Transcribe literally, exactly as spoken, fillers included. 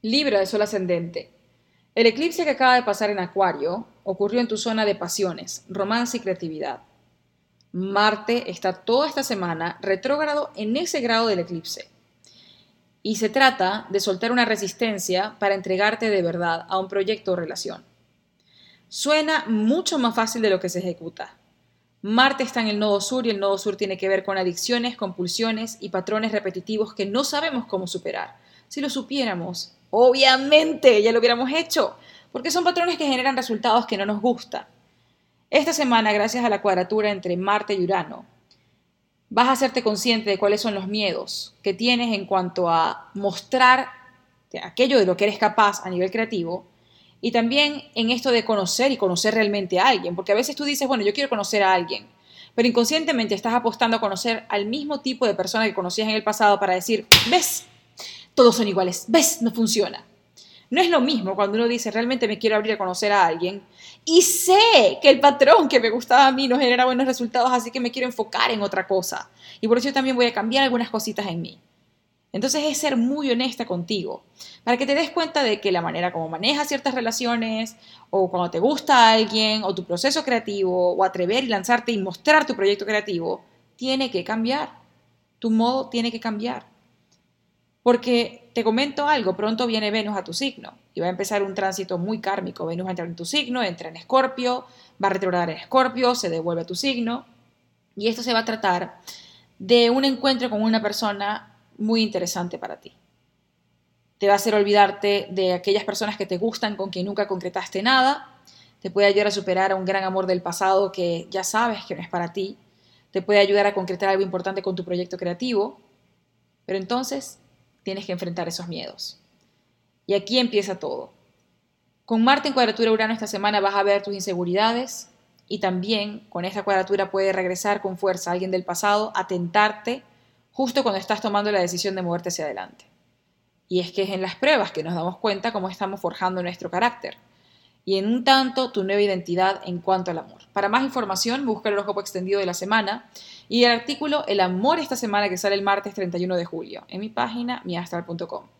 Libra de Sol ascendente. El eclipse que acaba de pasar en Acuario ocurrió en tu zona de pasiones, romance y creatividad. Marte está toda esta semana retrógrado en ese grado del eclipse. Y se trata de soltar una resistencia para entregarte de verdad a un proyecto o relación. Suena mucho más fácil de lo que se ejecuta. Marte está en el nodo sur y el nodo sur tiene que ver con adicciones, compulsiones y patrones repetitivos que no sabemos cómo superar. Si lo supiéramos, obviamente ya lo hubiéramos hecho, porque son patrones que generan resultados que no nos gustan. Esta semana, gracias a la cuadratura entre Marte y Urano, vas a hacerte consciente de cuáles son los miedos que tienes en cuanto a mostrar aquello de lo que eres capaz a nivel creativo y también en esto de conocer y conocer realmente a alguien, porque a veces tú dices, bueno, yo quiero conocer a alguien, pero inconscientemente estás apostando a conocer al mismo tipo de persona que conocías en el pasado para decir, ¿ves? Todos son iguales, ¿ves? No funciona. No es lo mismo cuando uno dice, realmente me quiero abrir a conocer a alguien y sé que el patrón que me gustaba a mí no genera buenos resultados, así que me quiero enfocar en otra cosa. Y por eso yo también voy a cambiar algunas cositas en mí. Entonces es ser muy honesta contigo, para que te des cuenta de que la manera como manejas ciertas relaciones, o cuando te gusta a alguien, o tu proceso creativo, o atrever y lanzarte y mostrar tu proyecto creativo, tiene que cambiar. Tu modo tiene que cambiar. Porque te comento algo, pronto viene Venus a tu signo y va a empezar un tránsito muy kármico. Venus va a entrar en tu signo, entra en Escorpio, va a retrogradar en Escorpio, se devuelve a tu signo y esto se va a tratar de un encuentro con una persona muy interesante para ti. Te va a hacer olvidarte de aquellas personas que te gustan con quien nunca concretaste nada, te puede ayudar a superar a un gran amor del pasado que ya sabes que no es para ti, te puede ayudar a concretar algo importante con tu proyecto creativo, pero entonces tienes que enfrentar esos miedos. Y aquí empieza todo. Con Marte en cuadratura Urano esta semana vas a ver tus inseguridades y también con esta cuadratura puede regresar con fuerza alguien del pasado a tentarte justo cuando estás tomando la decisión de moverte hacia adelante. Y es que es en las pruebas que nos damos cuenta cómo estamos forjando nuestro carácter y en un tanto tu nueva identidad en cuanto al amor. Para más información, busca el horóscopo extendido de la semana y el artículo El amor esta semana que sale el martes treinta y uno de julio en mi página mi astral punto com.